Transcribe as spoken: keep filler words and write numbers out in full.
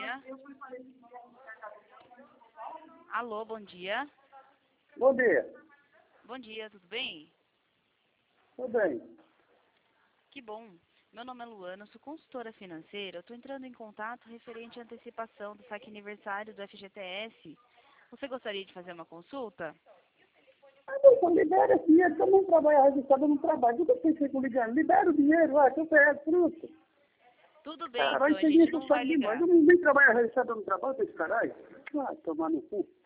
dia. Alô, bom dia. Bom dia. Bom dia, tudo bem? Tudo bem. Que bom. Meu nome é Luana, sou consultora financeira. Eu estou entrando em contato referente à antecipação do saque aniversário do F G T S. Você gostaria de fazer uma consulta? Ah, não, libera esse dinheiro, que eu não trabalho registrado, eu não trabalho. Nunca pensei com ligando. Libera o dinheiro, vai, que eu pego, fruto. Tudo bem, Ah, então vai a ser gente isso, não vai sabe demais. ligar. Eu nem trabalho registrado, eu não trabalho, esse caralho. Ah, tomar no cu.